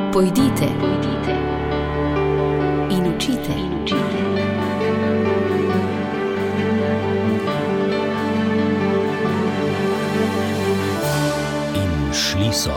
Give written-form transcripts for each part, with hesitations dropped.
Pojdite in učite. In šli so.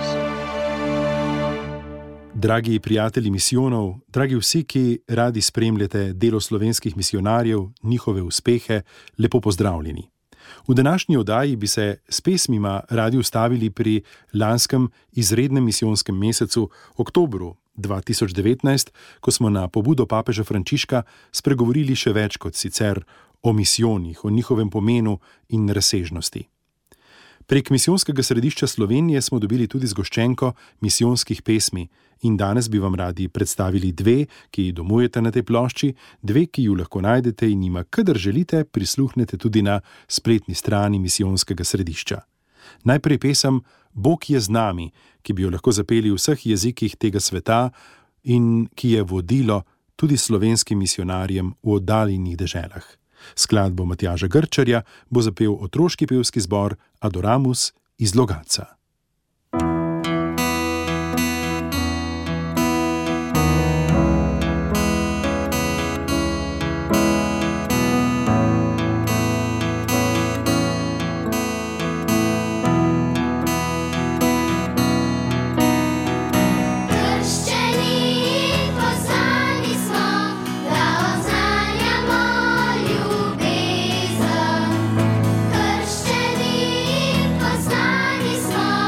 Dragi prijatelji misijonov, dragi vsi, ki radi spremljate delo slovenskih misijonarjev, njihove uspehe, lepo pozdravljeni. V današnji oddaji bi se s pesmima radi ustavili pri lanskem izrednem misijonskem mesecu, oktobru 2019, ko smo na pobudo papeža Frančiška spregovorili še več kot sicer o misijonih, o njihovem pomenu in razsežnosti. Prek misijonskega središča Slovenije smo dobili tudi zgoščenko misijonskih pesmi in danes bi vam radi predstavili dve, ki domujete na tej plošči, dve, ki ju lahko najdete in jima, kadar želite, prisluhnete tudi na spletni strani misijonskega središča. Najprej pesem Bog je z nami, ki bi jo lahko zapeli v vseh jezikih tega sveta in ki je vodilo tudi slovenskim misionarjem v oddaljenih deželah. Skladbo Matjaža Grčarja bo zapel otroški pevski zbor Adoramus iz Logatca. Kršćani poznani smo,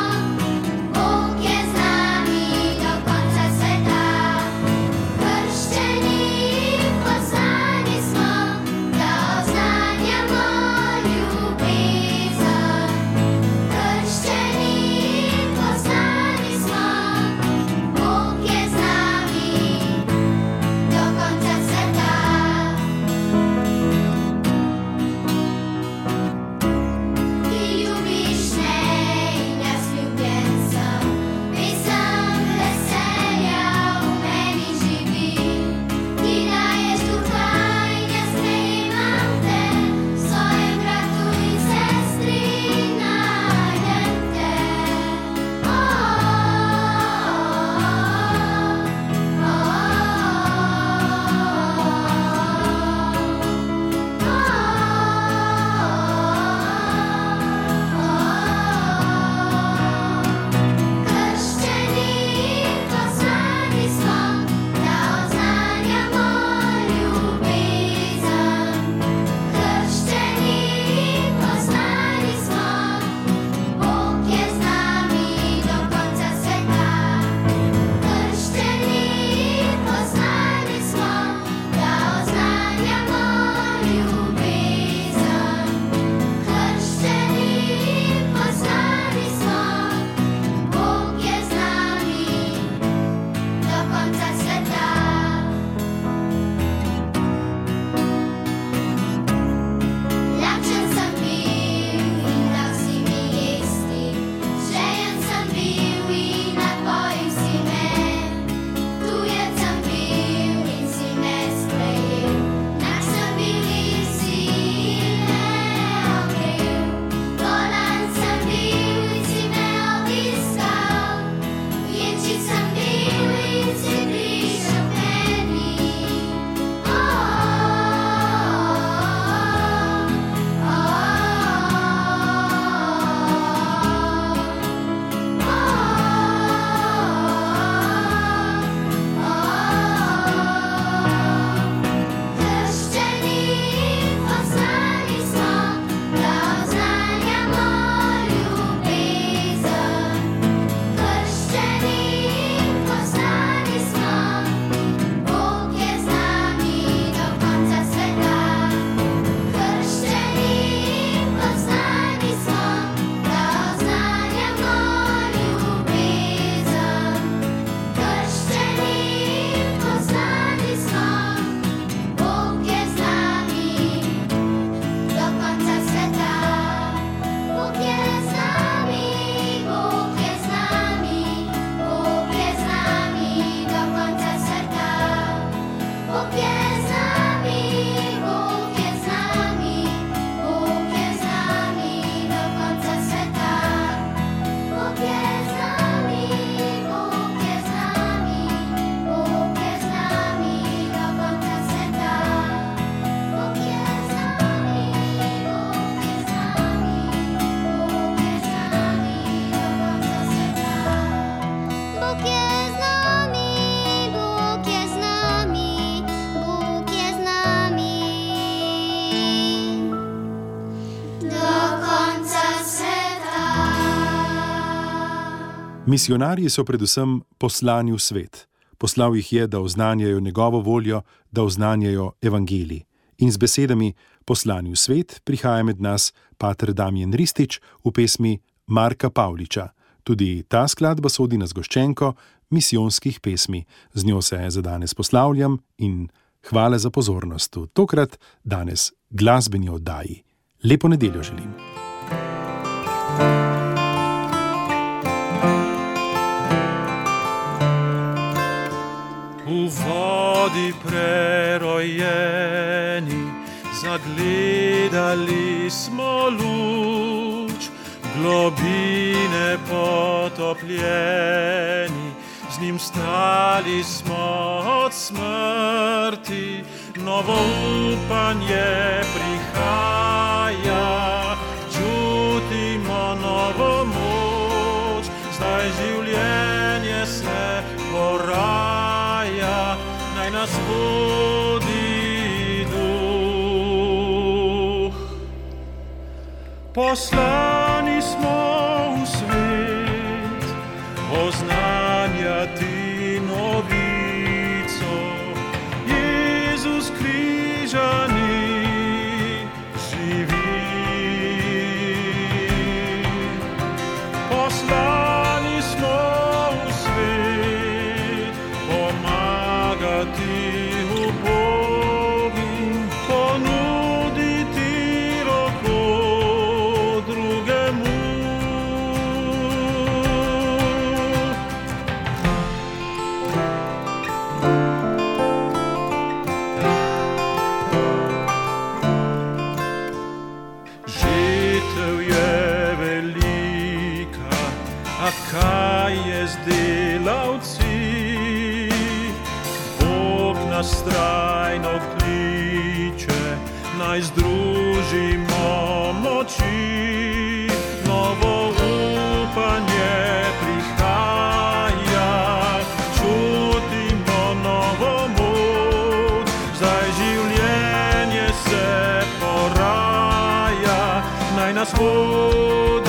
Misionarji so predvsem poslani v svet. Poslal jih je, da oznanjajo njegovo voljo, da oznanjajo evangelij. In z besedami poslani v svet prihaja med nas pater Damjan Ristič v pesmi Marka Pavliča. Tudi ta skladba sodi na zgoščenko misijonskih pesmi. Z njo se za danes poslavljam in hvala za pozornost v tokrat danes glasbeni oddaji. Lepo nedeljo želim. V vodi prerojeni, zagledali smo luč, globine potopljeni, z njim stali smo od smrti, novo upanje prihaja, čutimo novo moč, zdaj življenje se poraja, naj nas vodi Duh. Poslani smo v svet, oznanjati novico, Jezus križani živi. Poslani smo v svet, pomagati ubogim, ponuditi roko drugemu. Žetev je velika, a kaj je z delavci? Bog nas trajno kliče, naj združimo moči, novo upanje prihaja, čutimo novo moč, zdaj življenje se poraja, naj nas vodi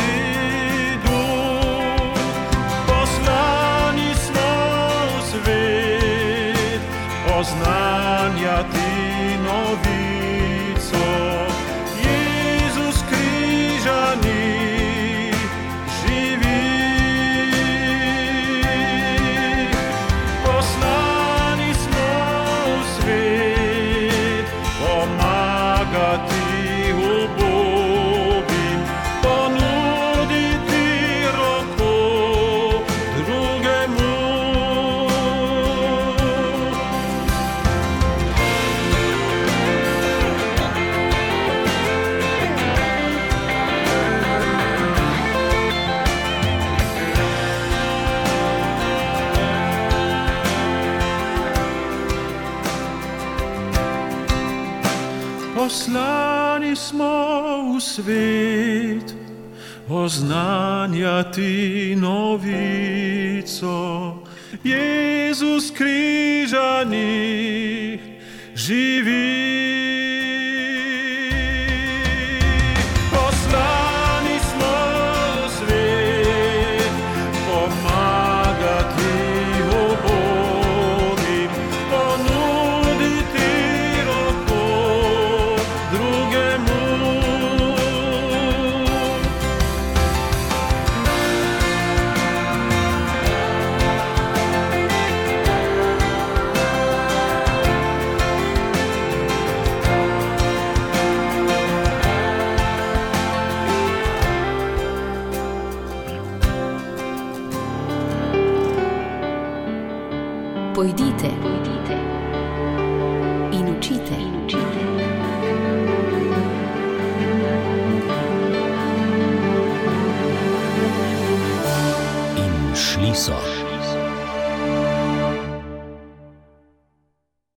Duh. Poslani smo v svet, oznanjati novico, Jezus križani živi. Poslani smo v svet, pomagati ubogim, ponuditi roko drugemu. Poslani smo v svet, oznanjati novico, Jezus križani živi. Poslani smo v svet, pomagati ubogim, ponuditi roko drugemu. Pojdite in učite. In šli so.